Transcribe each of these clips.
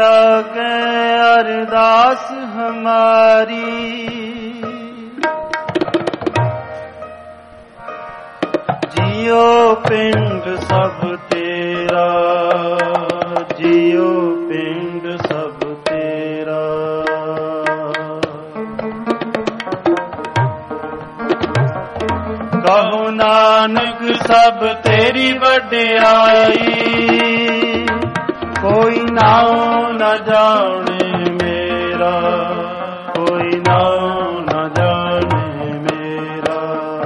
आगे अरदास हमारी। जियो पिंड सब तेरा, जियो पिंड सब तेरा। कहो नानक सब तेरी वड्याई, कोई नाम न जाने मेरा, कोई नाम न जाने मेरा।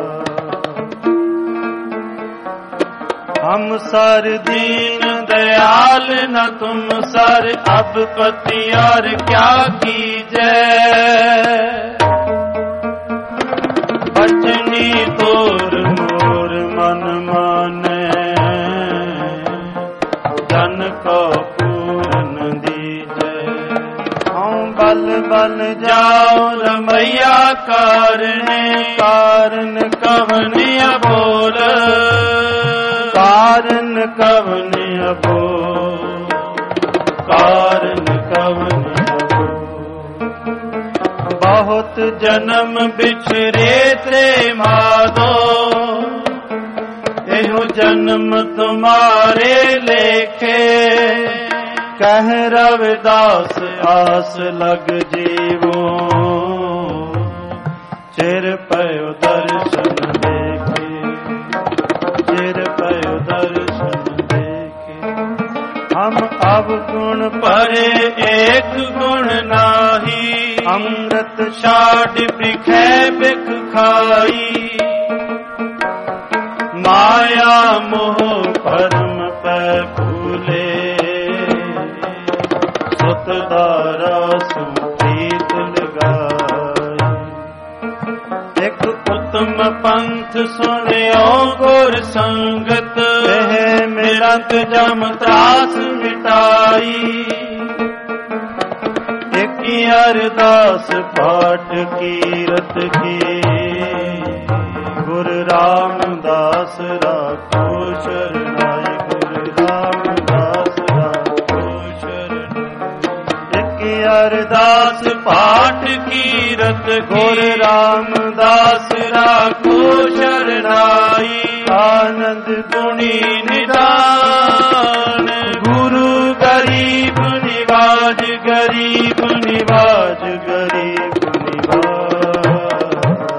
हम सर दीन दयाल न तुम सर, अब पति और क्या कीजे। बचनी तोर मोर मन माने, जन को पूरन दीजे। हम बल बल जाओ रमैया कारणे, कारण कवन अबोल, कारण कवन अबोल, कारण कवन अबोल। बहुत जन्म बिछरे ते माधो, एहो जन्म तुम्हारे लेखे। कह रविदास आस लग जीवो, चिर पयो दर्शन देखे, चिर पयो दर्शन देखे। हम अब गुण परे एक गुण नाही, अमृत छाड़ बिखे बिख खाई। माया मोह परम पै फूले, सुत दारा सुप्रीत लगाई। एक उत्तम पंथ सुनियो गुर संगत, वह मिलत जम त्रास मिटाई। अरदास पाठ कीरत की, गुरु रामदास राखो शरणाई, गुरु रामदास राखो शरणाई। एक अरदास पाठ कीरत, गुरु रामदास राखो शरणाई। आनंद गुणी निदान, गुरु गरीब निवाज, गरीब निवाज, गरीब निवाज।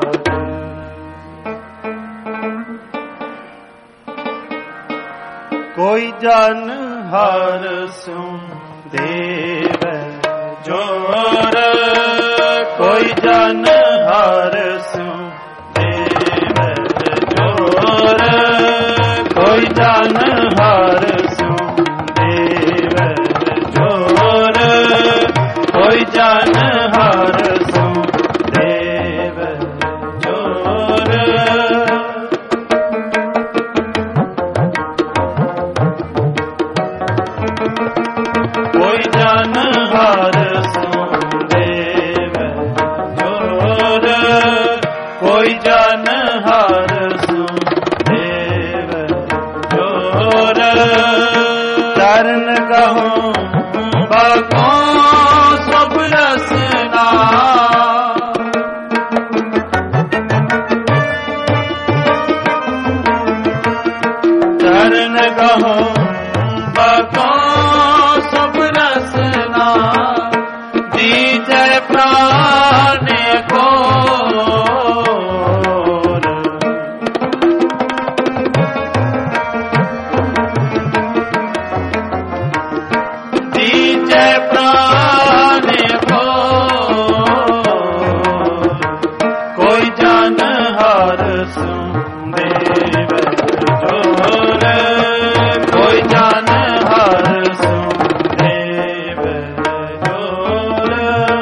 कोई जन हार सो देव जोर, कोई जन हार सो देव जोर, कोई जन हार सो देव जोर, कोई जन हार सो देव जोर। कोई जन हार सो देव जोर, कोई जन हार सो देव जोर। चरण कहो बाको सब रसना, चरण कहो बाको सब रसना। दीजय प्राण को दीजय प्राण को, कोई जन हार सो देव जोर, कोई जन हार सो देव जोर।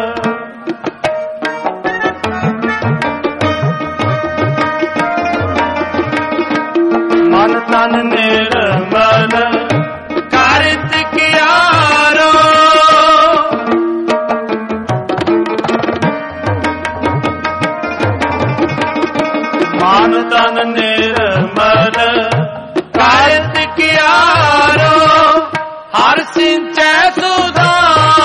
मन तन निर्मल कार्तिक यारो, मन तन निर्मल कार्तिक यारो। हर सिंचै सुधा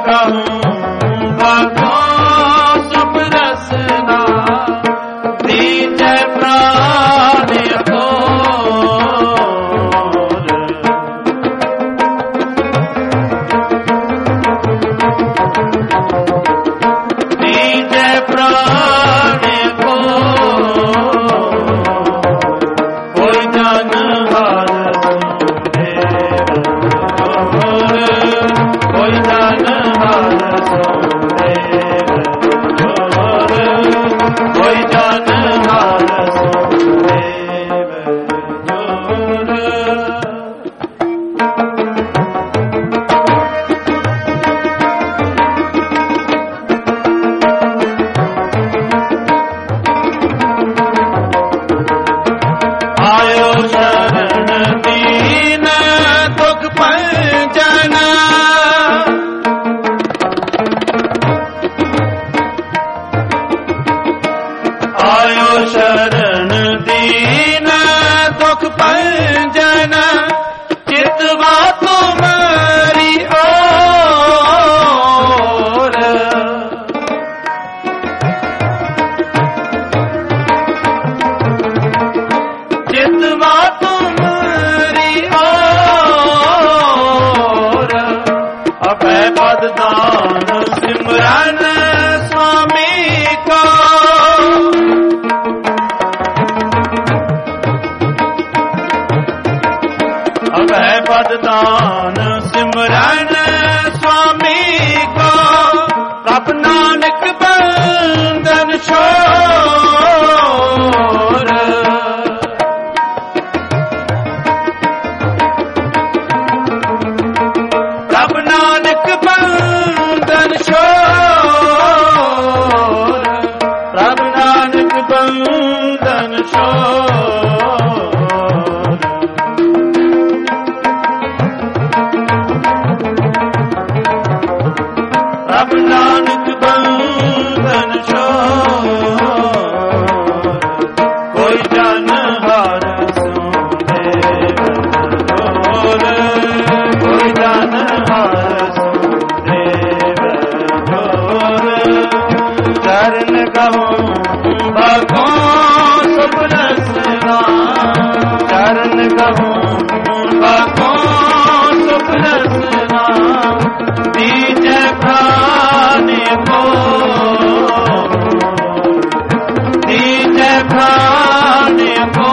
कहूँ बातों सुख रसना दीजै प्राण दीजै प्राण को कोई जन हार कोई जन हार कोई जन हार आयो शरण दीन दुख पंजन आयो शरण दीन दुख पंजन चितवा तुम्हारी ओर चितवा तुम्हारी ओर अभय पद दान सिमरन स्वामी को अभय पद दान सिमरन स्वामी को प्रभ नानक बंदन छोर प्रभ नानक बंदन छोर प्रभ नानक बंदन छोर प्रभ नानक बंदन छोर कोई जन हार सुदेव जोर कोई जन हार सुदेव जोर चरण कहूँ भगों सुख रसना चरण कहूँ भगों सुख रसना दीजै प्राण को दीजै प्राण को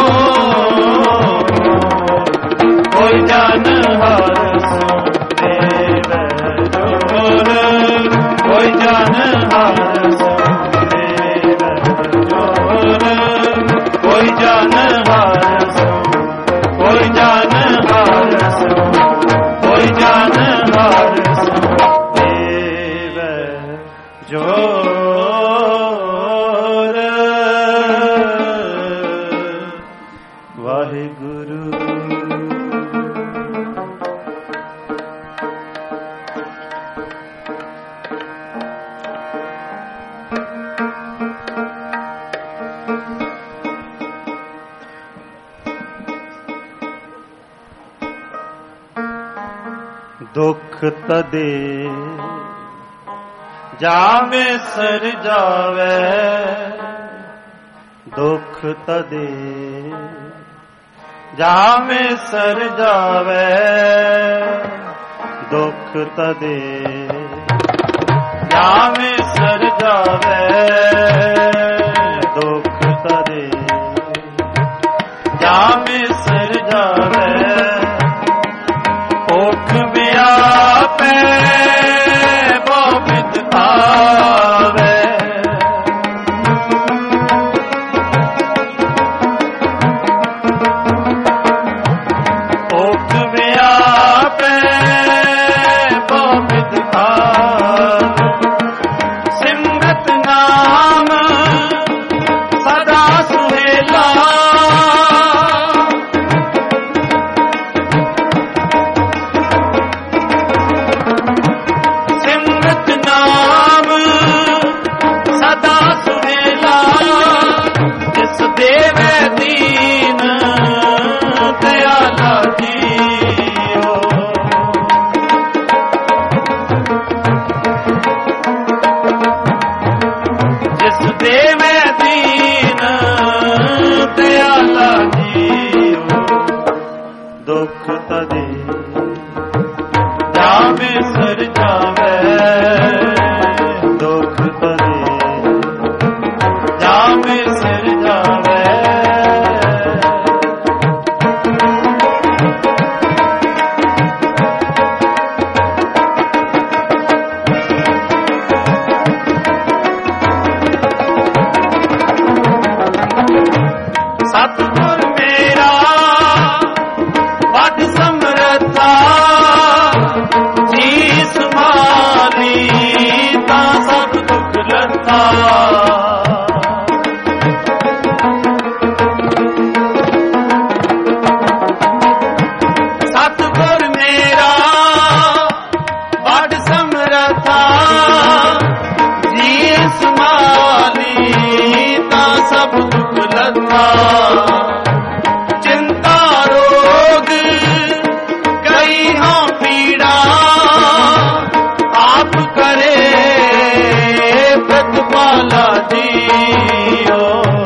कोई जन हार सुदेव जोर कोई जन हार सुदेव जोर कोई जन हार कोई जन हार कोई जन हार सुदेव जोर वाहिगुरु दुख तदे जावे सर जावे दुख तदे जावे सर जावे दुख तदे जावे सर जावे दुख तदे जावे सर जावे ओख व्यापे बहुत आवे ओख व्यापे बहुत आवे सिमरत नाम सदा सुहेला दीन दयाला जीओ ਕਦੇ ਜਾਵੇ ਸਰ ਜਾਵੇ, ਦੁੱਖ ਕਦੇ ਜਾਵੇ ਸਰ ਜਾਵੇ। ਸਤਿਗੁਰ ਮੇਰਾ ਵੱਡ ਸਮਰੱਥਾ, ਜੀ ਸੰਭਾਲੀ ਤਾਂ ਸਭ ਦੁੱਖ ਲੱਥਾ। ਸਤਿਗੁਰ ਮੇਰਾ ਵੱਡ ਸਮਰੱਥਾ, ਜੀ ਸੰਭਾਲੀ ਤਾਂ ਸਭ ਦੁੱਖ ਲੱਥਾ। ਚਿੰਤਾ ਰੋਗ ਕਈ ਹਾਂ ਪੀੜਾ, ਆਪ ਕਰੇ ਪ੍ਰਤਪਾਲਾ ਜੀਓ।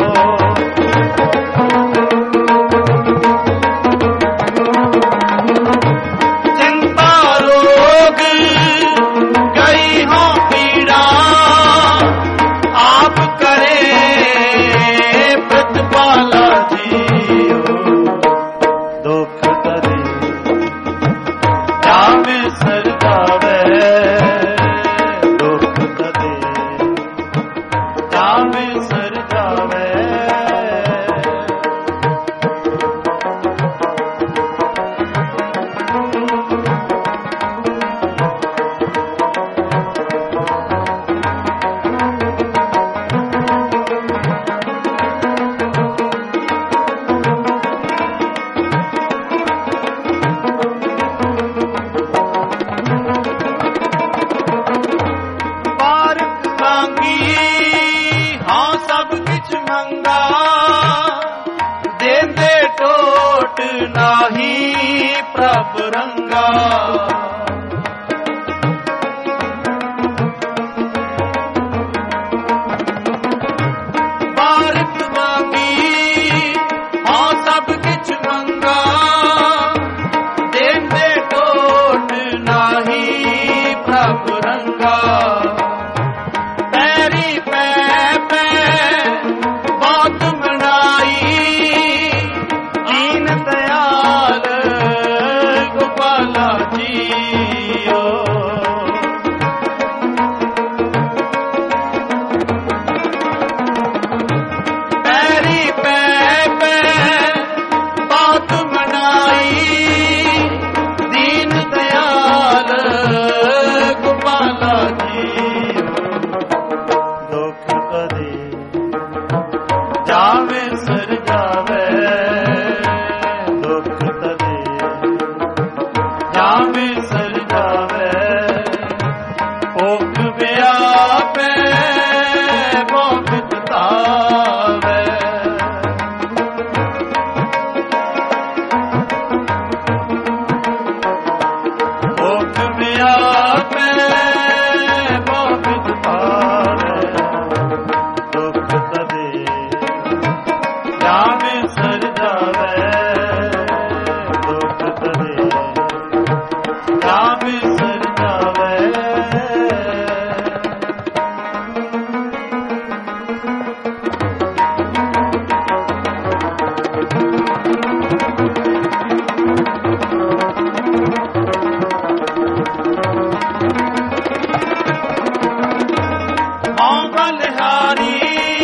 ਚਿੰਤਾ ਰੋਗ ਕਈ ਹਾਂ ਪੀੜਾ, ਆਪ ਕਰੇ ਪ੍ਰਤਪਾਲਾ ਜੀਓ। ਦੁੱਖ ਕਦੇ ਜਾਵੇ ਸਰ ਜਾਵੇ, ਦੁੱਖ ਕਦੇ ਜਾਵੇ ਸਰ ਜਾਵੇ। ਪਾਰਕ ਮੰਗੀ ਹਾਂ ਸਭ ਕਿਛ ਮੰਗਾ, ਦੇਂਦੇ ਟੋਟ ਨਾਹੀ ਪ੍ਰਭ ਰੰਗਾ। ਪਾਰਕ ਮੰਗੀ ਹਾਂ ਸਭ ਕਿਛ ਮੰਗਾ, ਦੇਂਦੇ ਟੋਟ ਨਾਹੀ ਪ੍ਰਭ ਰੰਗਾ। ਪੈਰੀ ਪੈ ਪੈ ਬਾਤ ਮਨਾਈ, ਦੀਨ ਦਿਆਲ ਗੋਪਾਲਾ ਜੀਓ। ਪੈਰੀ ਪੈ ਪੈ ਬਾਤ ਮਨਾਈ, ਦੀਨ ਦਿਆਲ ਗੋਪਾਲਾ ਜੀਓ। ਦੁੱਖ ਕਦੇ ਜਾਵੇ ਸਰ ਜਾਵੇ, ਦੁੱਖ ਕਦੇ ਜਾਵੇ ਸਰ ਜਾਵੇ। ਭੁੱਖ ਵਿਆਪੈ ਬਹੁ ਬਿਤਾਵੇ, ਭੁੱਖ ਵਿਆਪੈ ਬਹੁ ਬਿਤਾਵੇ। ਦੁੱਖ ਕਦੇ ਜਾਵੇ ਸਰ ਜਾਵੇ, ਦੁੱਖ ਕਦੇ ਜਾਵੇ ਸਰ ਜਾਵੇ। ਹਾਂ ਬਲਿਹਾਰੀ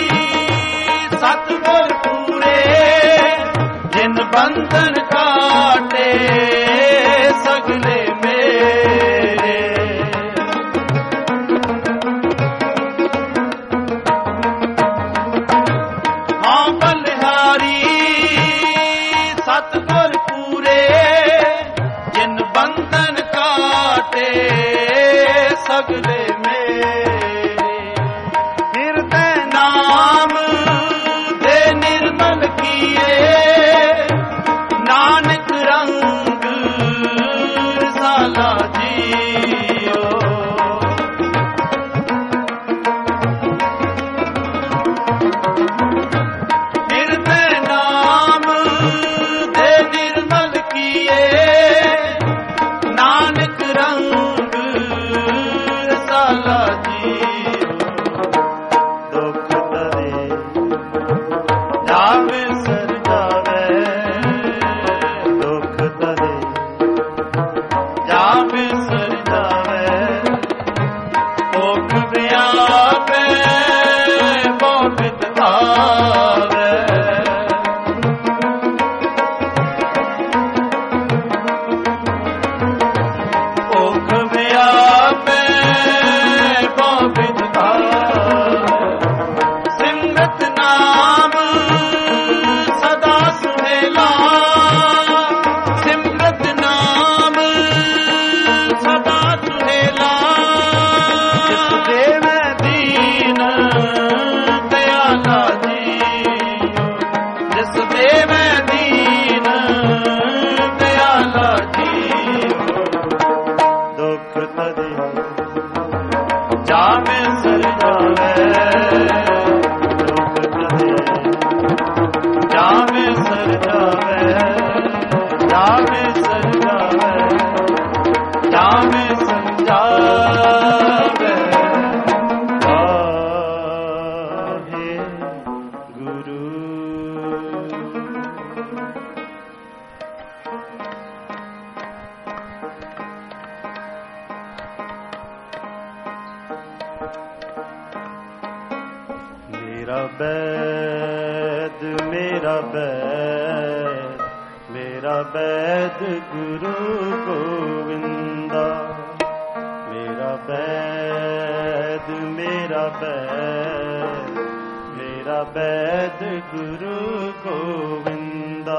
ਸਤਿਗੁਰ ਪੂਰੇ, ਜਿਨ ਬੰਧਨ ਕਾਟੇ ਸਗਲੇ ਮੇਰੇ। ਹਾਂ ਬਲਿਹਾਰੀ ਸਤਿਗੁਰ ਪੂਰੇ, ਜਿਨ ਬੰਧਨ ਕਾਟੇ ਸਗਲੇ ਮੇਰੇ। ਹਿਰਦੈ ਨਾਮ ਦੇ ਨਿਰਮਲ ਕੀਏ, ਨਾਨਕ ਰੰਗ ਰਸਾਲਾ ਜੀਓ। ਹਿਰਦੈ ਨਾਮ ਦੇ ਨਿਰਮਲ ਕੀਏ, जामे सर जावे जामे सर जावे जामे सर जावे जामे सर जावे वाहे गुरु। मेरा बैद मेरा बैद मेरा बैद गुरु गोविंदा मेरा बैद मेरा बैद मेरा बैद गुरु गोविंदा।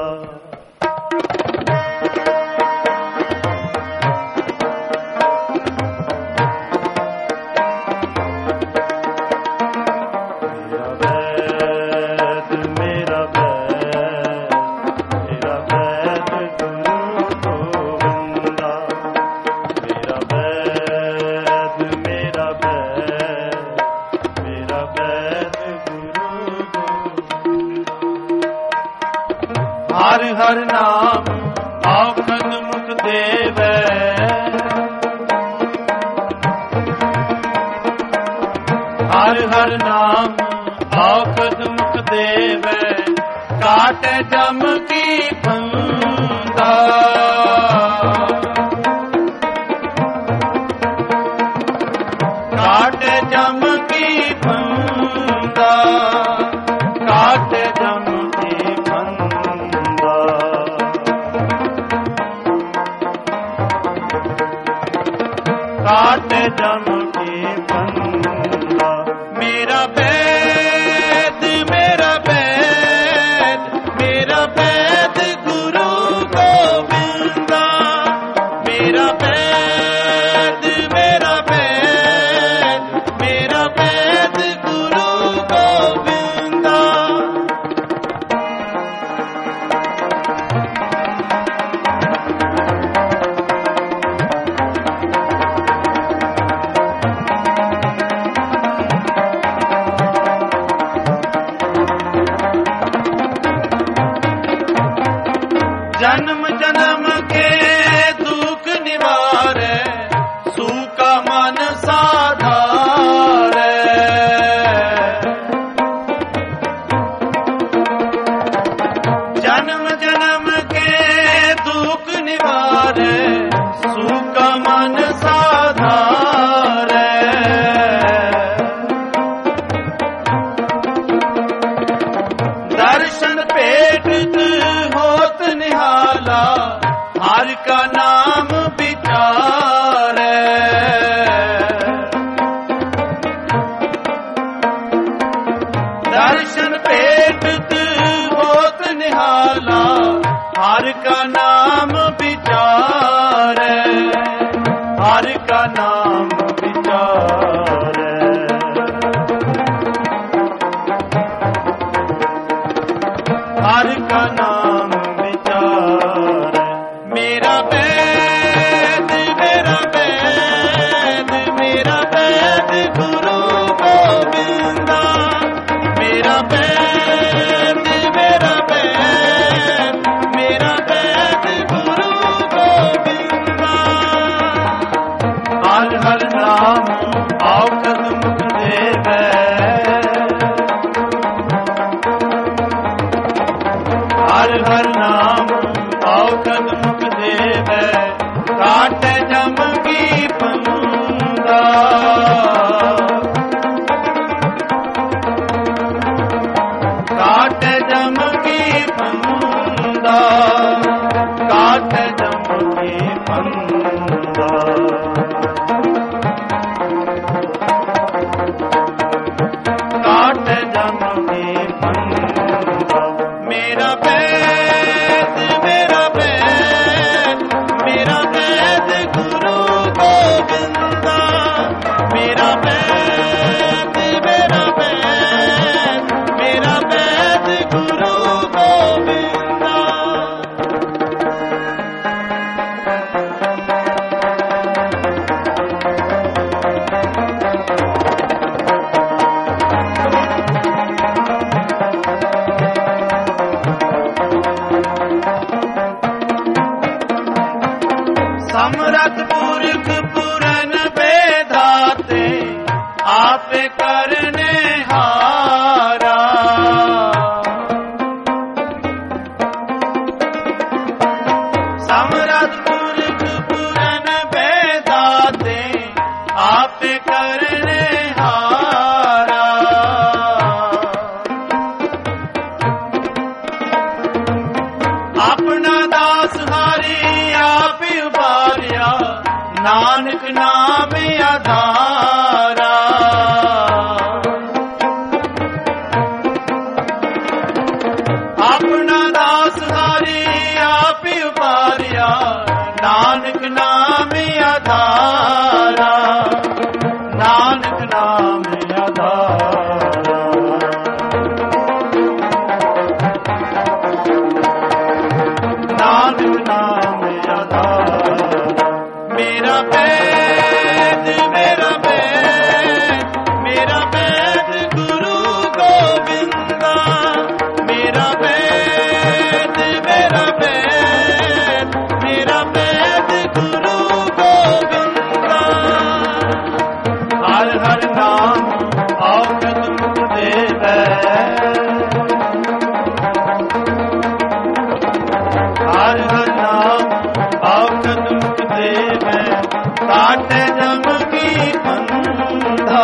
हर हर नाम औखद मुख देवै हर हर नाम औखद मुख देवै काटे जम की फंदा काटे जम की फंदा काटे जम काट जम के बंदा। मेरा बैद मेरा बैद मेरा बैद गुरु गोविंदा मेरा बैद मेरा बैद मेरा बैद गुरु गोविंदा। जन्म जन्म के दुख निवारे सूखा मन साधारे जन्म जन्म के दुख निवारे सूखा मन साधारे दर्शन पेट होत निहाला हर का नाम विचारे दर्शन पेट होत निहाला हर का नाम विचारे हर का नाम विचारे हर का नाम विचार। मेरा बैद मेरा बैद मेरा बैद गुरु गोविंदा मेरा बैद मेरा बैद मेरा बैद गुरु गोविंदा। हर हर नाम औखद मुख देवै हर हर नाम औखद मुख देवै काटे जम की फंदा काटे जम की फंदा काटे जम की फंदा। काटे जम की फंदा। मेरा बैद मेरा बैद मेरा बैद गुरु गोविंदा मेरा बैद मेरा बैद मेरा बैद गुरु गोविंदा। समरथ पुरख पुरन बेधाते आप करने हारा। समरथ पुरख पुरन बेधाते आप करने हारा। अपना दास हारी आप उबारिया नानक नाम आधारा। अपना दास हारी आप उबारिया नानक नाम आधारा। नानक नाम आधारा। नानक नाम आधारा। मेरा बैद मेरा बैद मेरा बैद गुरु गोविंदा। मेरा बैद मेरा बैद मेरा बैद गुरु गोविंदा। हर हर नाम औषध मुख देवै। हर हर नाम औषध मुख देवै। काटे जम की बंधा।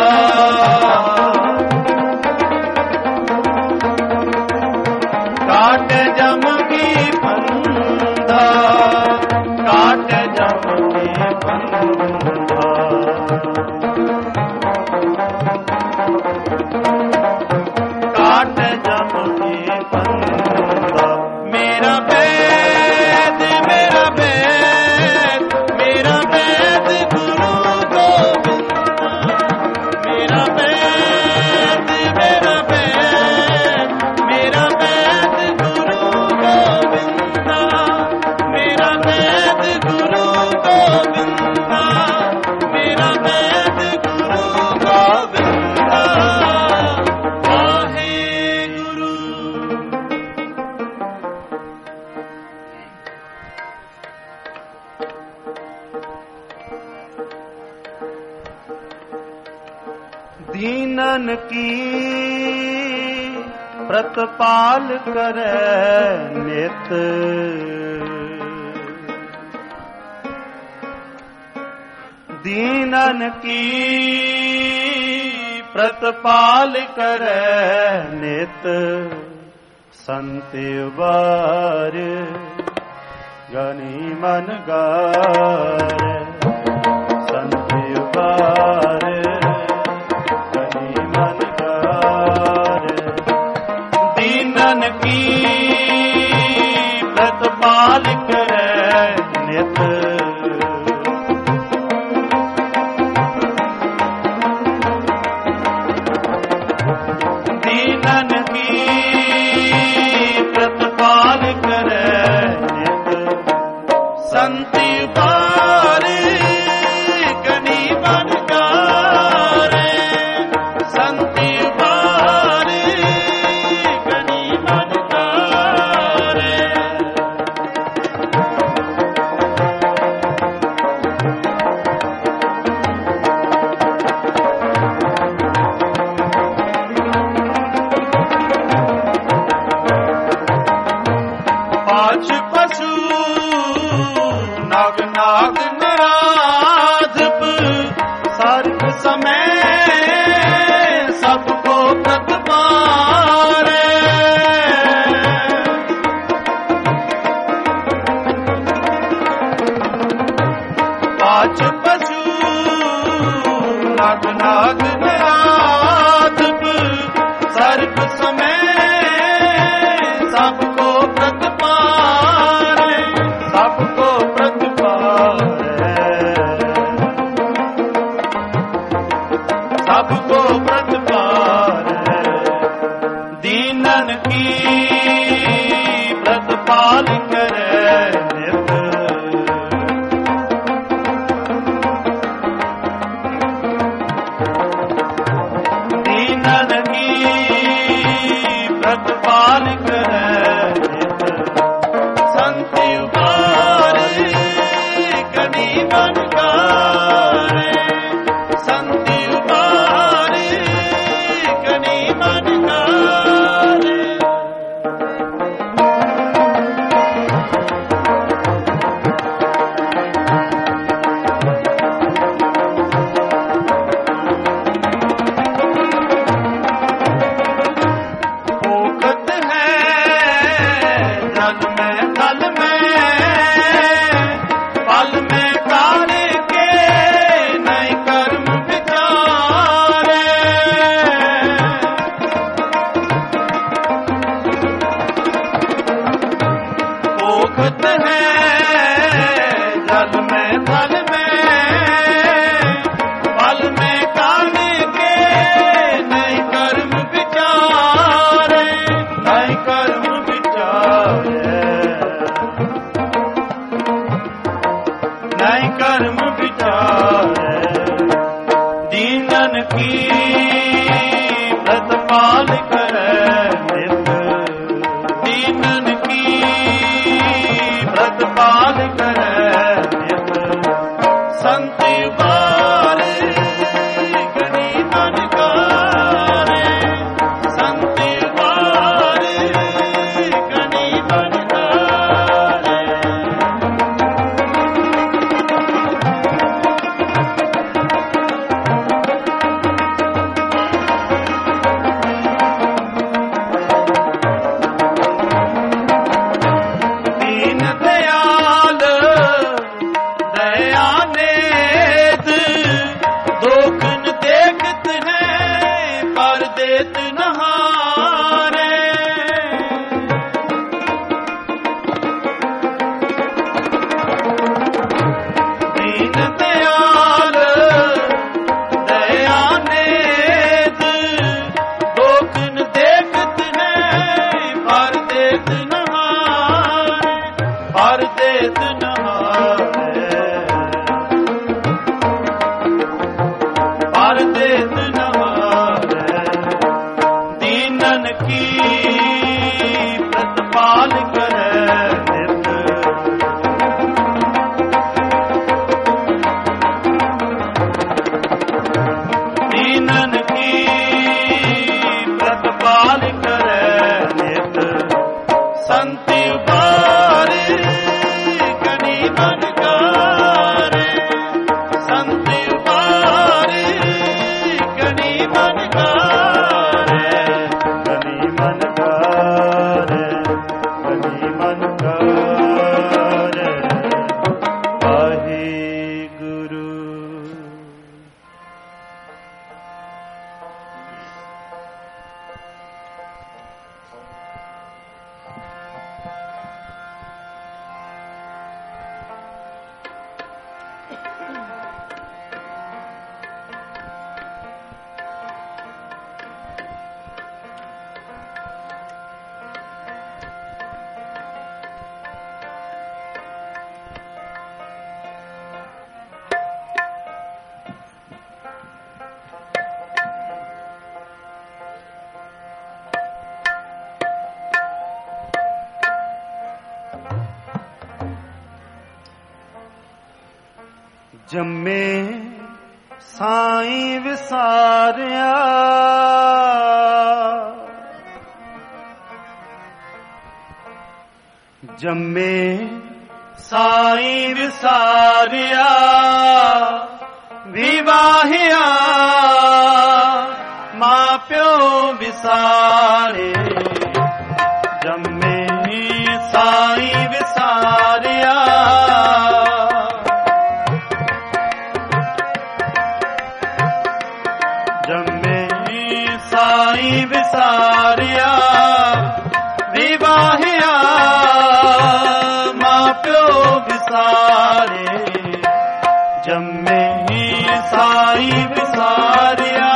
काटे जम की बंधा। काटे जम की बंधा। काटे जम की बंधा। मेरा बैद मेरा बैद मेरा बैद गुरु गोविंदा। मेरा बैद मेरा बैद मेरा बैद गुरु गोविंदा। मेरा बैद गुरु गोविंदा। मेरा बैद गुरु गोविंदा। वाहे गुरु। दीनन की प्रतिपाल करे नित। दीनन की प्रतिपाल करे नित। संत उबार गणी मन गारे। संत उबार दीनन की प्रतिपाल करे नित। दीनन की प्रतिपाल करे नित। संत उबार गणी मन गारे। संत उबार गणी मन गारे। पाँच पशु नाग नाग नराधप सर्प समय सबको प्रतिपारे। पाँच पशु नाग नाग नराधप सर्प समय सबको प्रतिपारे। सबको प्रतिपारे। सबको प्रतिपारे। दीनन की प्रतिपाल करे नित। मन गारे संति उबारे कनी मन गारे। भूखत है जल में थल में पल में कार्य के नहीं कर्म विचारे। भूखत है जल में थल में पल में कार्य के नहीं कर्म विचारे नहीं कर्म विचारे नहीं कर्म विचारे। दीनन की प्रतिपाल करे नित दीनन की प्रतिपाल करे नित संति उबारे कनी मन गारे संति उबारे कनी मन गारे। दीन दयाल दया नेत दोखन देखत है पर देत नहारे। दीन दयाल दया नेत दोखन देखत है पर देत नहारे पर देत नहारे पर देत नहारे। दीनन की प्रतिपाल करे नित दीनन की प्रतिपाल करे नित संति उबारे कनी मन गारे संति उबारे कनी मन गारे कनी मन गारे कनी मन गारे। वाहिगुरु। जम्मे साईं विसारिया जम्मे साईं विसारिया विवाहिया मां प्यो विसारे। जम्मे साईं विसारिया जम्मे साईं विसारिया विवाहिया मां प्यो विसारे। जम्मे साईं विसारिया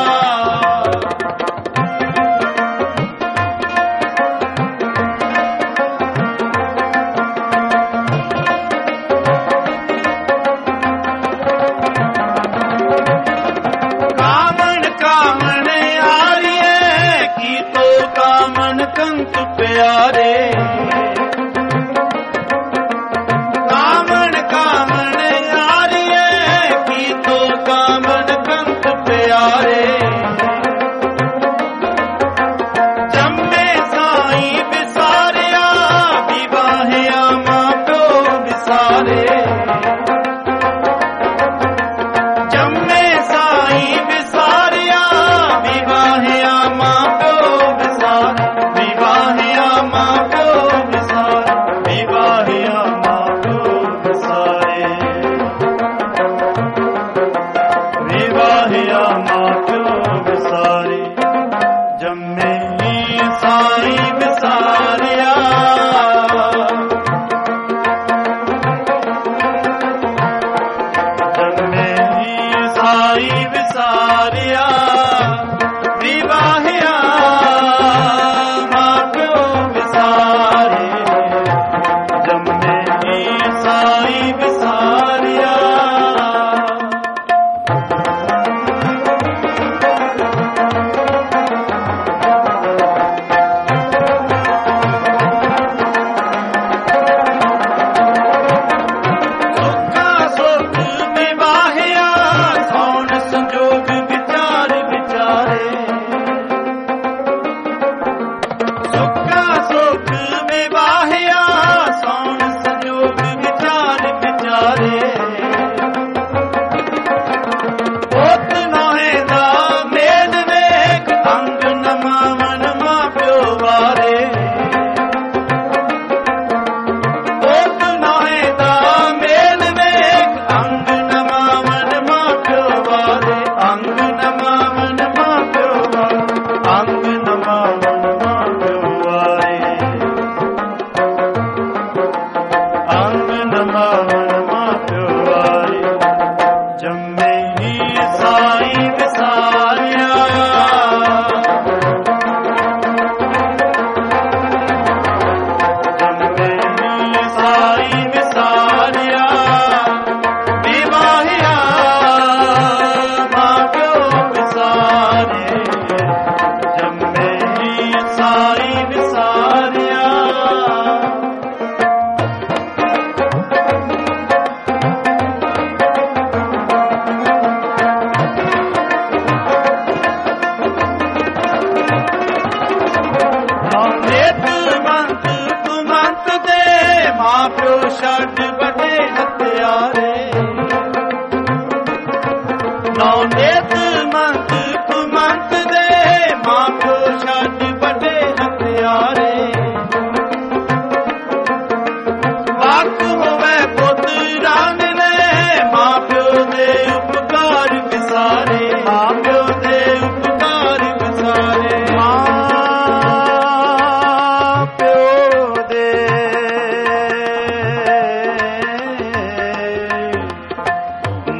कंत प्यारे कामन काम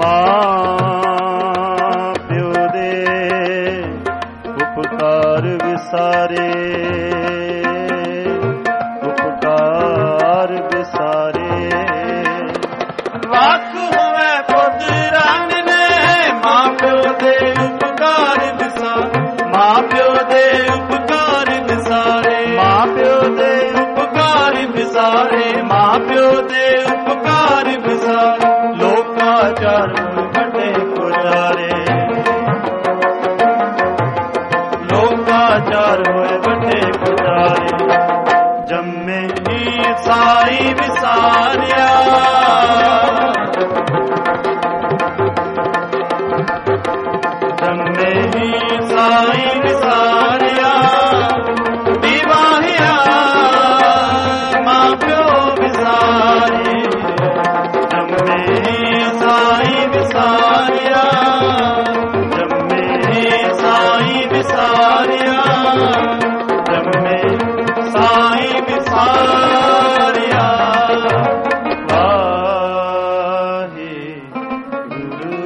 मां प्यो दे उपकार विसारे, उपकार विसारे। वाक हुए पुत्रान ने मां प्यो दे उपकार विसारे, मां प्यो दे उपकार विसारे, मां प्यो दे उपकार विसारे, मां प्यो दे उपकार विसारे। लोकाचार बड़े गुजारे, लोकाचार बड़े गुजारे। जम्मे ही साई विसारिया, जम्मे ही साई विसारिया। विवाहिया मां प्यो विसारी, जम्मे ही साई विसारिया, जम्मे ही साई विसारिया, जम्मे साई विसारिया। वाहे गुरु।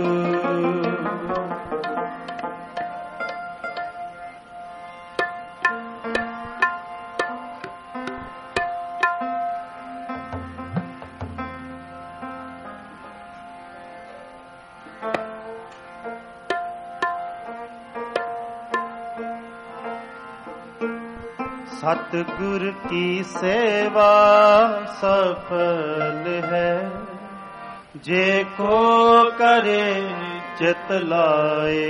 सतगुर की सेवा सफल है, जे को करे चित लाए।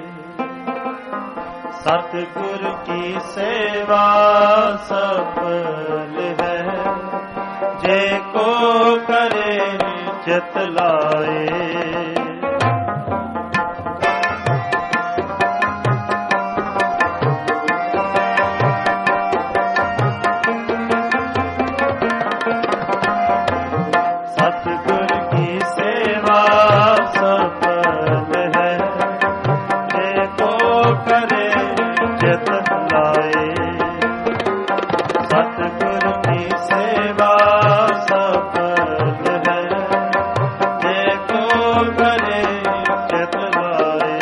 सतगुर की सेवा सफल है, जे को करे चित लाए। सतगुर की सेवा सफल है, जे को करे चित लाए। सतगुर की सेवा सफल है, जे को करे चित लाए।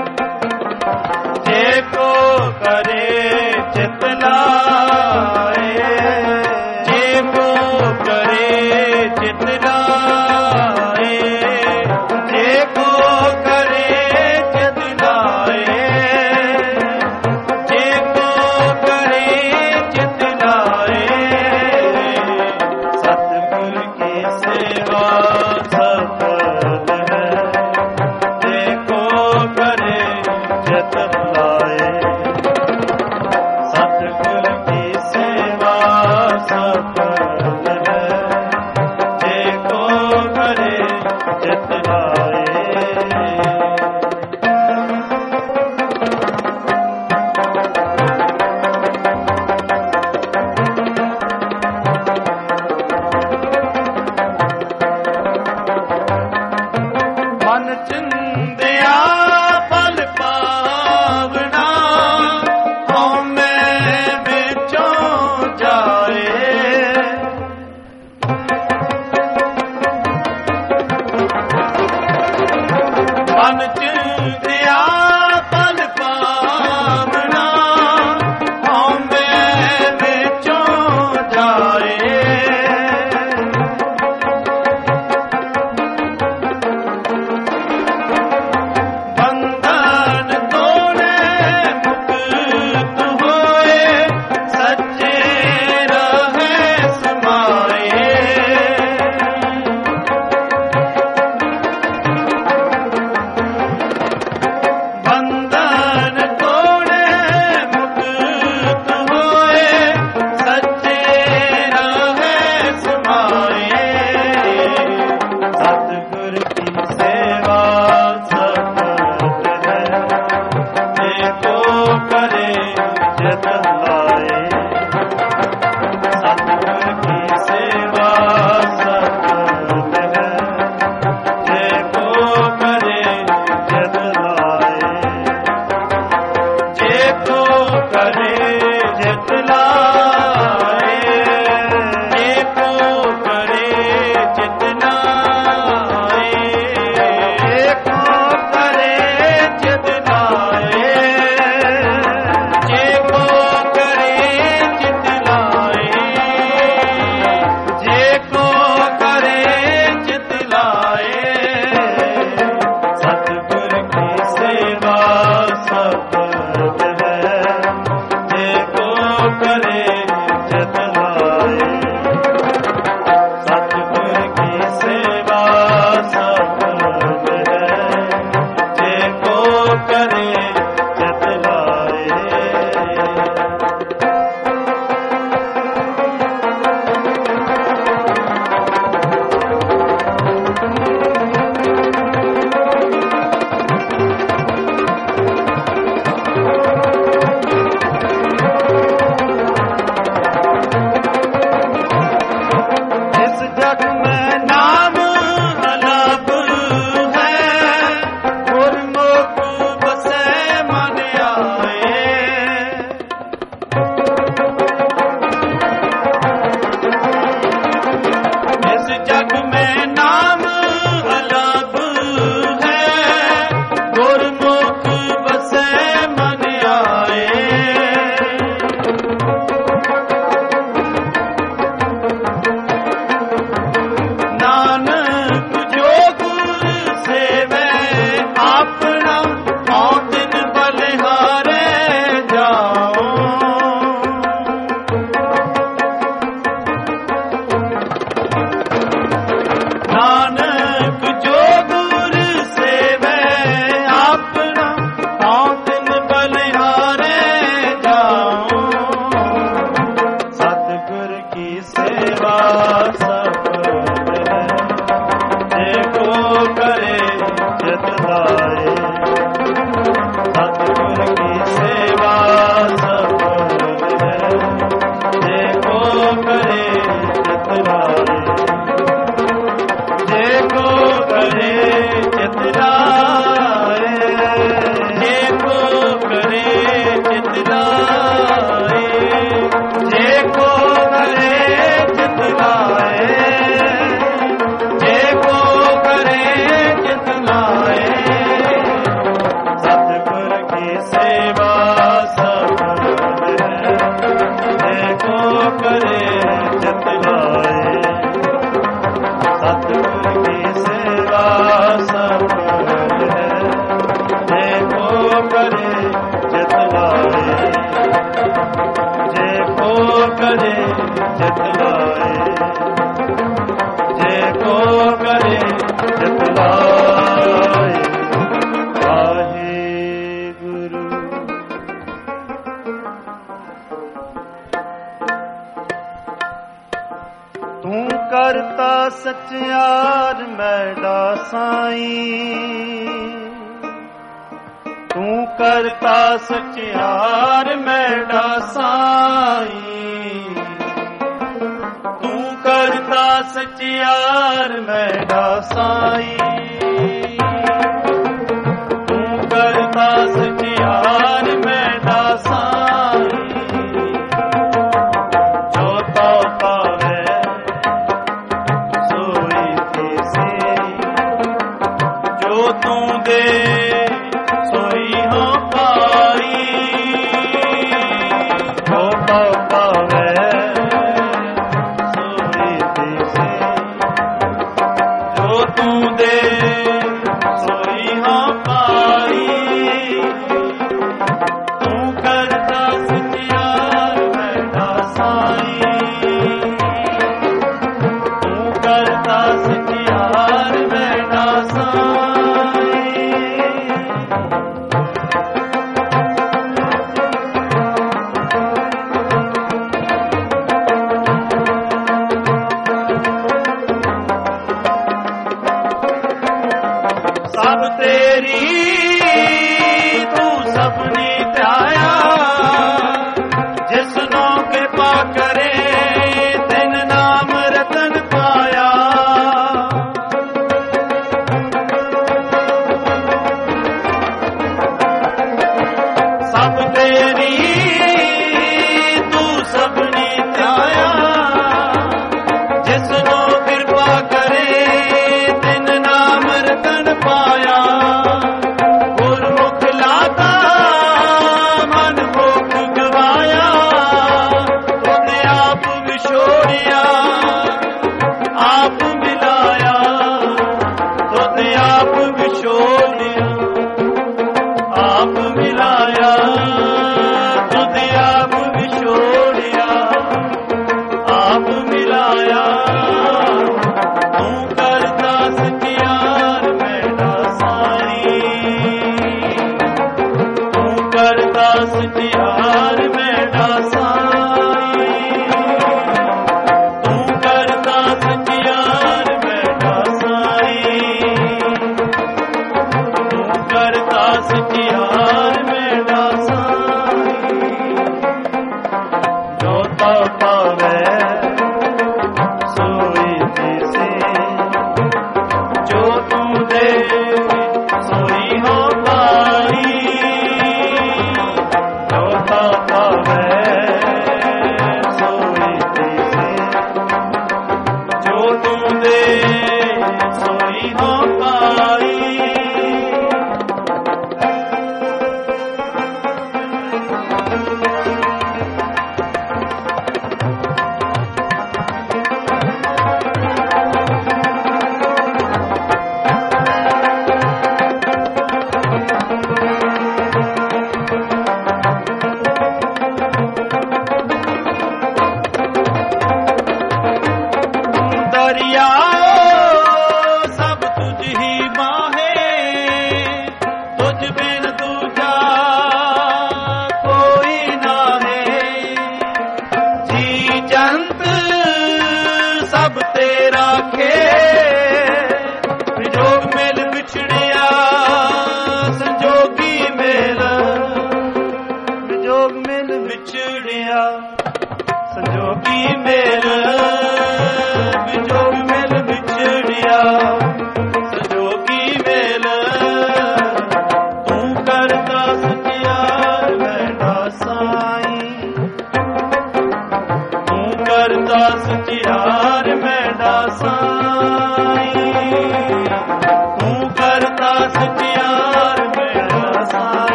जे को करे चित लाए, जे को करे चित लाए, जे को करे चित लाए, जे को करे चित लाए। सतगुर की सेवा सफल है, जे को करे चित लाए। सतगुर की सेवा सफल है, जे को करे चित लाए। मन चिंदिया पल पावना, हमें बिचों जाए। मन चिंदिया पल पावना, हमें बिचों जाए। बंधन तोड़े मुक्त होए, सच्चे रहे समाए। जतलाए वाहे गुरु। तू करता सचियार मैडा साईं, तू करता सचियार मैडा साईं, तू करता सचियार मैडा साईं, तू करता सचियार मैडा साईं, जो तो पावे सोई कैसे, जो तू दे सोई हो पाई, जो तो पावे सोई कैसे, जो तू दे सोई हो पाई। तू करता सचियार मैडा साईं, तू करता सचियार मैडा साईं। सब तेरी तू सबनी त्याया, जिसनो कृपा करे तिन नाम रतन पाया। सब तेरी तू सबनी त्याया, जिसनो कृपा करे तिन नाम रतन पाया। गुरमुख लाता मन भोग गवाया, तुझ आप विछोड़िया आप मिलाया, तुझ आप विछोड़िया आप मिलाया, तुझ आप विछोड़िया आप मिलाया। तू करता सचियार मैडा साईं, तू करता सचियार मैडा साईं, तू करता सचियार मैडा साईं, तू करता सचियार मैडा साईं। जो तो पावे सोई कैसे, जो तू दे सोई हो पाई। जो तो पावे सोई कैसे, जो तू दे सोई हो पाई।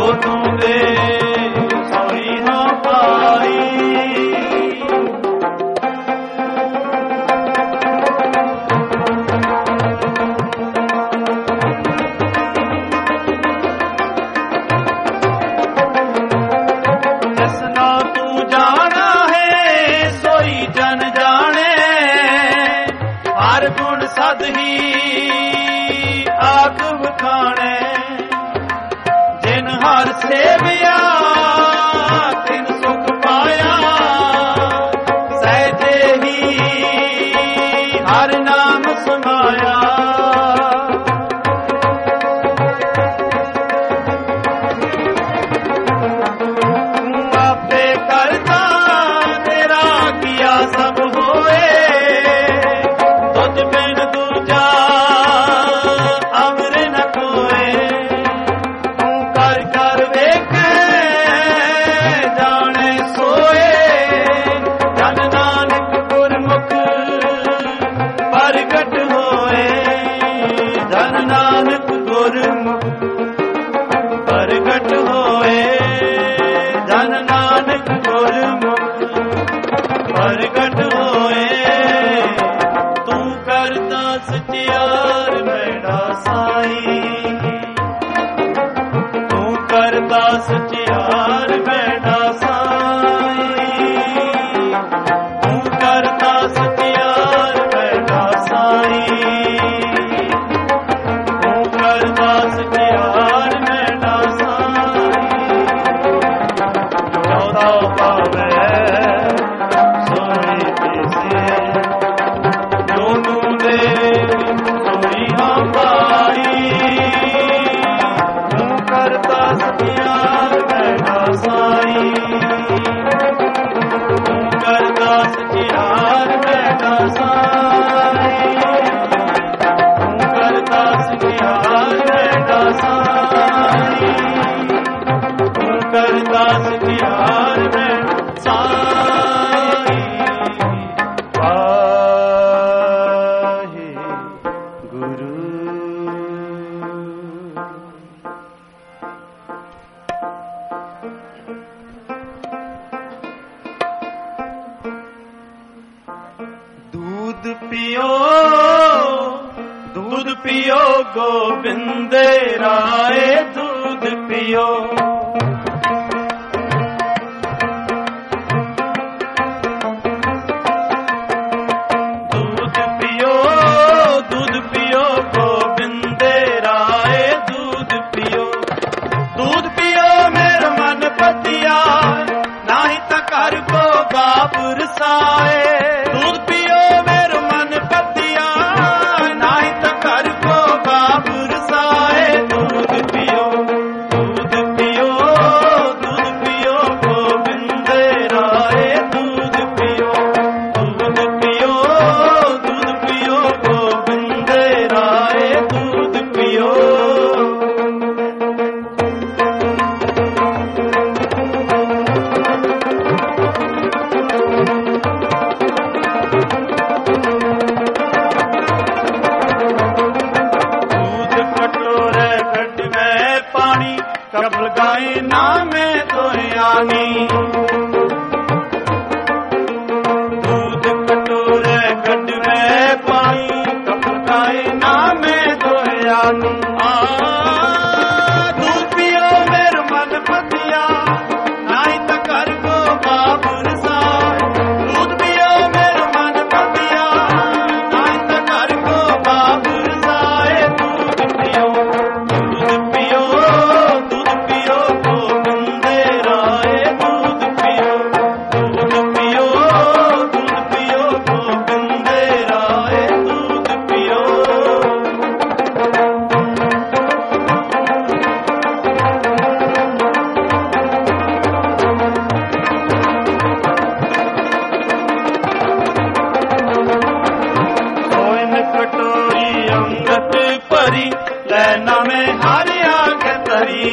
तू दे सोई हो पाई। जिसना तू जाना है सोई जन जाने, हर गुण सद ही आख बखाने। जिन हर सेविया तिन सुख पाया, सहजे ही हर नाम सुनाया। आपे करता तेरा किया सब होए, तुझ बिन दूजा अमर न कोए। तू कर कर वेखे जाने सोए, जन नानक गुरमुख प्रगट होए। जन नानक गुरमुख प्रगट होए, जन नानक गुरमुख प्रगट होए। तू करता सचियार मेरा साई, तू करता सचियार मेरा साई। तू करता सचियार मेरा साई, तू करता सचियार मेरा साई। चौथा पावे सोई किसे, जो तू दे सोई हो पाई। तू करता सचियार मेरा साई, तू करता सचियार मेरा साई। तू करता सचियार मेरा साई, तू करता सचियार मेरा साई। वाहे गुरु। दूध पियो, दूध पियो गोविंद राय, दूध पियो। दूध पियो, दूध पियो गोविंद राय, दूध पियो। दूध पियो मेरा मन पतिया, नाही त कर को बाबुर साए। दूध पियो मेरा मन पतिया, नाही त कर को बाबुर साए। दूध पियो, दूध पियो, दूध पियो गोविंद राय, दूध पियो। दूध पियो, दूध पियो गोविंद राय, दूध पियो। दूध कटोरे गढ़ में पानी, कबल गाय नामे तो यानी। दूध कटोरे गढ़ में पानी, कबल गाय नामे तो यानी। दूध पियो मेरे मन पतिया, नाई त कर को बाबुर साए। दूध पियो मेरे मन पतिया, नाई त कर को बाबुर साए। दूध पियो, दूध पियो, दूध पियो गोविंद राय, दूध पियो। दूध पियो, दूध पियो गोविंद राय, दूध पियो। सोइन कटोरी अमृत परी, लैना में हारिया के तरी।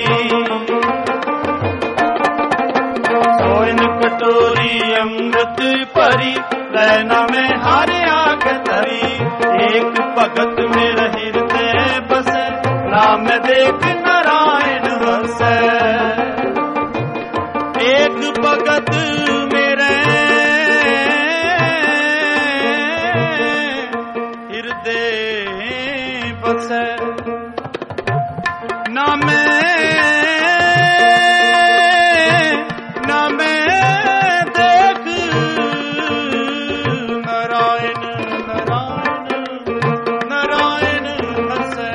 सोइन कटोरी अमृत परी, लैना में हारिया के तरी। एक भगत मेरे हृदय बसे, नाम देख नारायण हसे। भगत मेरे हृदय बसे ना मैं देख नारायण नारायण नारायण हसे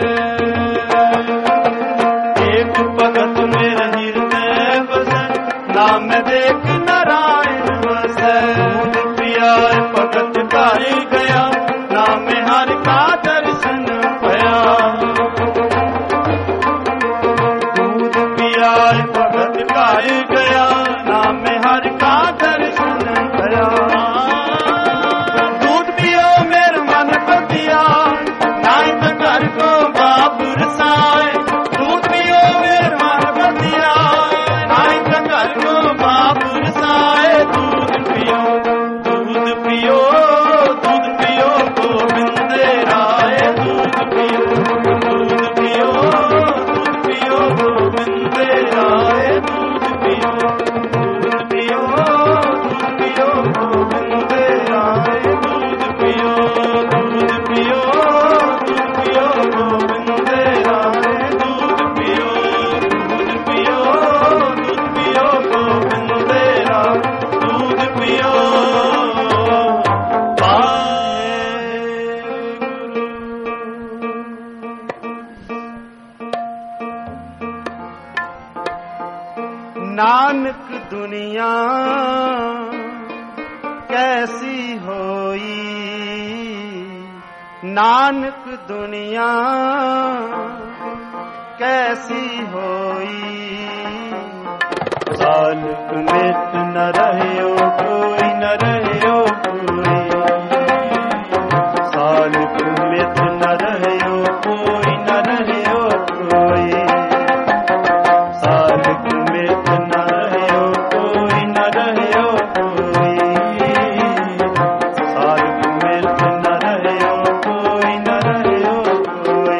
एक भगत मेरे हृदय बसे ना मैं देख नारायण बसे पिया भगत गाय गया ना मैं हर का दर्शन पया दूध पिया भगत गाय गया ना मैं हर का दर्शन पया दूध पियो मेरे मन पतिया नाई तो घर को बाप रसाए दूध पियो मेरे मन पतिया नाई तो घर को बाप रसाए दूध पियो दूध पियो दूध पियो गोविंद राय दूध पियो दूध पियो दूध पियो गोविंद राय दूध पियो दूध पियो दूध पियो गोविंद राय दूध पियो दूध पियो दूध पियो गोविंद राय दूध पियो दूध पियो दूध पियो गोविंद राय दूध पियो नानक दुनिया कैसी होई नानक दुनिया कैसी होई सालक मित न रहो कोई न रहो कोई सालक मित न रहो कोई न रहो कोई सालक मित न रहो कोई न रहो कोई सालक मित न रहो कोई न रहो कोई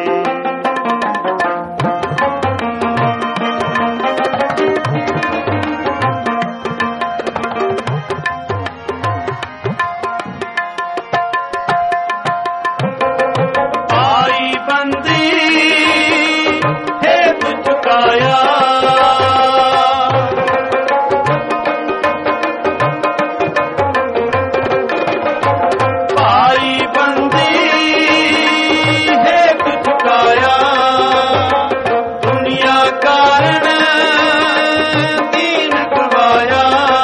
आई बंदी हेत चुकाया आई बंदी हेत चुकाया दुनिया कारण दीन गवाया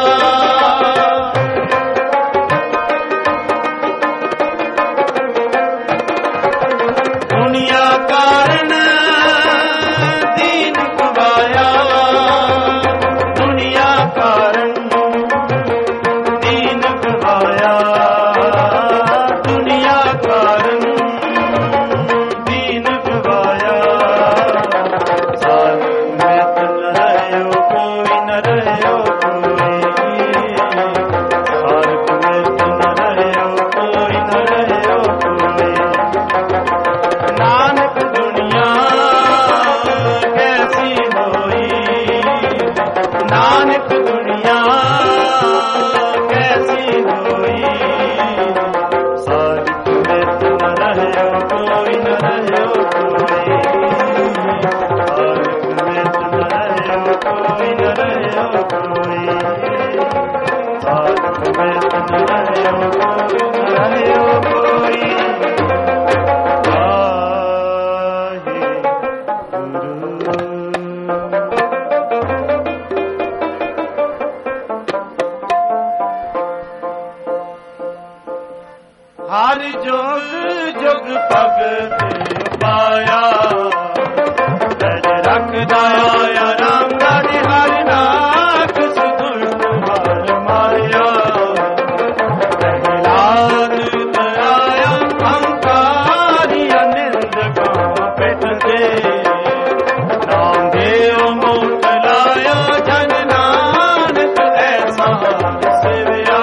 दुनिया कारण दीन गवाया दुनिया कारण दीन गवाया दुनिया कारण दीन गवाया साल में न रहो कोई न रहो कोई साल में न रहो कोई न रहो कोई नानक दुनिया कैसी होई नानक दुनिया कैसी होई सालक मित न रहो कोई न रहो कोई सालक मित न रहो कोई न रहो कोई सालक मित न रहो कोई न रहो कोई हर जोग जुग भगत पाया दज रख दाया राम दारी हर नाथ सुदुष्ट हर माया प्रहलाद दयाया अहंकारी अनिंद गाँव पिट दे नाम देव मोट लाया जन नानक ऐसा सेवया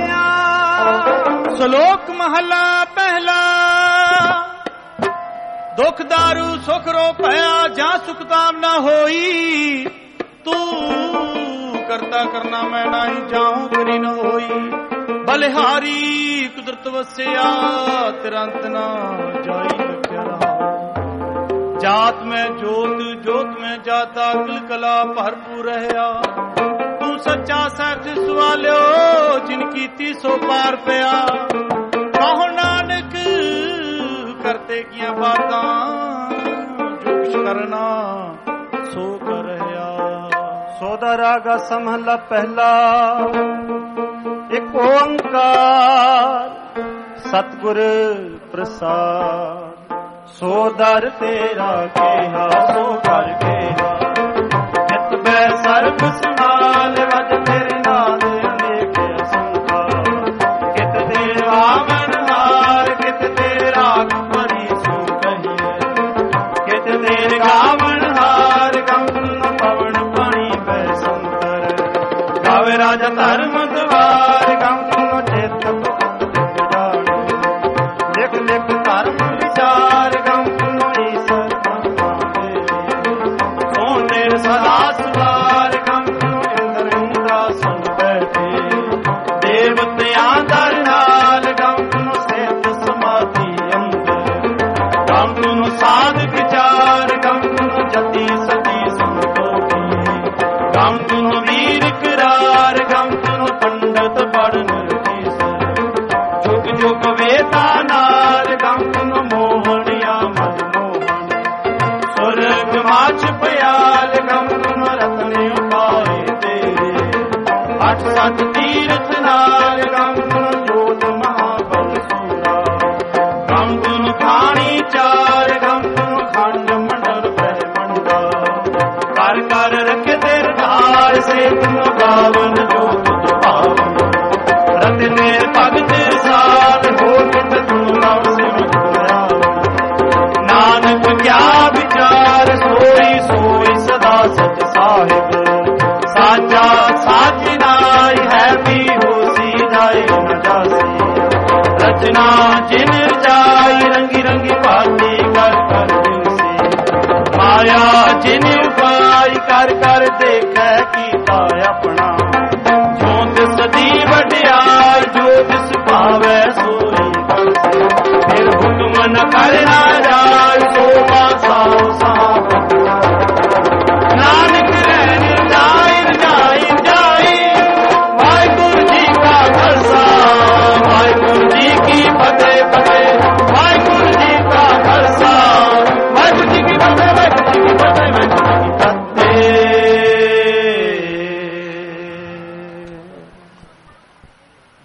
श्लोक महला पहला ਦੁਖ ਦਾਰੂ ਸੁਖ ਰੋ ਭਇਆ ਜਾਂ ਸੁਖ ਤਾਮ ਨਾ ਹੋਈ। ਤੂੰ ਕਰਤਾ ਕਰਨਾ ਮੈਂ ਨਹੀਂ ਜਾਉ ਕਰੀ ਨ ਹੋਈ। ਬਲਿਹਾਰੀ ਕੁਦਰਤ ਵਸਿਆ ਤੇਰਾ ਅੰਤ ਨਾ ਜਾਈ ਰੱਖਿਆ ਰਹਾ। ਜਾਤ ਮੈਂ ਜੋਤ ਜੋਤ ਮੈਂ ਜਾਤਾ ਅਕਲ ਕਲਾ ਭਰਪੂਰ ਰਹਿਆ। ਤੂੰ ਸੱਚਾ ਸੱਚ ਸਵਾਲਿਓ ਜਿਨ ਕੀਤੀ ਸੋ ਪਾਰ ਪਿਆ। ਕਹੋ ਨਾਨਕ ਕਰਤੇ ਕੀਆਂ ਬਾਤਾਂ ਜੋ ਕੁਛ ਕਰਨਾ ਸੋ ਕਰ ਰਿਹਾ। ਸੋਦਾ ਰਾਗਾ ਸਮਹਲਾ ਪਹਿਲਾ। ਇੱਕ ਓੰਕਾਰ ਸਤਿਗੁਰ ਪ੍ਰਸਾਦ। ਸੋ ਦਰ ਤੇਰਾ ਕਿਹਾ ਸੋ ਕਰ ਕਿਹਾ। ਨਿਤ ਬੈ ਸਰਬ ਸੰਭਾਲ ਵਜ ਤੇਰੇ ਨਾਮ ਅਨੇਕ ਅਸੰਖਾ। ਕਿਤ ਤੇਰੇ ਵਾਮਨ ਹਾਰ ਕਿਤ ਤੇਰੇ ਰਾਗ ਭਰੀ ਸੋ ਕਹੀਏ। ਕਿਤ ਤੇਰੇ ਗਾਵਨ ਹਾਰ ਗੰਨ ਪਵਨ ਪਾਣੀ ਬੈ ਸੰਤਰ। ਗਾਵੇ ਰਾਜਾ ਧਰਮ ਦਵਾਰ ਗੰਨ ਚਿਤ ਲਿਖ ਲਿਖ ਧਰਮ ਵਿਚਾਰ ਗੰਨ ਈਸ਼ਰ ਸੋਨੇ ਸਦਾ ਸਵਾਰ ਗੰਨ ਇੰਦਰ ਇੰਦਰਾਸਨ ਬੈਠੇ। ਦੇਵਤਿਆਂ ਦਰ ਨਾਲ ਗੰਨ ਸੇਤ ਸਮਾਧੀ ਅੰਦਰ। ਗੰਨ ਸਾਧ ਵਿਚਾਰ ਗੰਨ ਜਤੀ ਸਤੀ ਸੰਤੋਖੀ। ਗੰਨ ਵੀਰ ਕਰਾਰ ਗੰਨ ਪੰਡਤ ਪੜਨ ਕੀਸਰ। ਜੁਗ ਜੁਗ ਵੇਦਾ ਨਾਲ ਗੰਨ ਮੋਹਣਿਆ ਮਨ ਮੋਹਣ। ਸੁਰਗ ਮਾਛ ਪਿਆਲ ਗੰਨ ਰਤਨ ਉਪਾਏ ਤੇਰੇ। ਅਠ ਸਤ ਤੀਰਥ ਨਾਲ ਗੰਨ ਜੋਤ ਮਹਾਬਲ ਸੂਰਾ। ਗੰਨ ਖਾਣੀ ਚਾਰ ਗੰਨ ਖੰਡ ਮੰਡਲ ਬ੍ਰਹਮੰਡਾ। ਕਰ ਕਰ ਰਖੇ ਤੇਰੇ ਧਾਰ ਸੇ ਤੁਮ ਗਾਵਨ ਜੋਤ ਭਾਵਨ। ਰਤਨੇ ਭਗਤ ਸਾਧ ਹੋ ਕਿਤ ਤੂੰ ਨਾਮ ਸਿਮਟ ਹੋਇਆ। ਨਾਨਕ ਕਿਆ ਵਿਚਾਰ ਸੋਈ ਸੋਈ ਸਦਾ ਸਚ ਸਾਹਿਬ। ਸਾਚਾ ਸਾਚ ਨਾਈ ਹੈ ਵੀ ਹੋਸੀ ਜਾਏ ਨ ਜਾਸੀ। ਰਚਨਾ ਜਿਨ ਰਚਾਈ ਰੰਗੀ ਰੰਗੀ ਭਾਤੀ ਕਰ ਕਰ ਦਿਨਸੀ। ਮਾਇਆ ਜਿਨ ਉਪਾਈ ਕਰ ਕਰ ਦੇਖੈ ਕੀਤਾ ਆਪਣਾ। ਜੋ ਤਿਸ ਦੀ ਵਡਿਆਈ ਜੋ ਤਿਸ ਭਾਵੈ ਸੋਈ ਕਰਸੀ। ਫਿਰ ਹੁਕਮ ਨ ਕਰਨਾ ਜਾਏ ਸੋ ਪਾਸਾ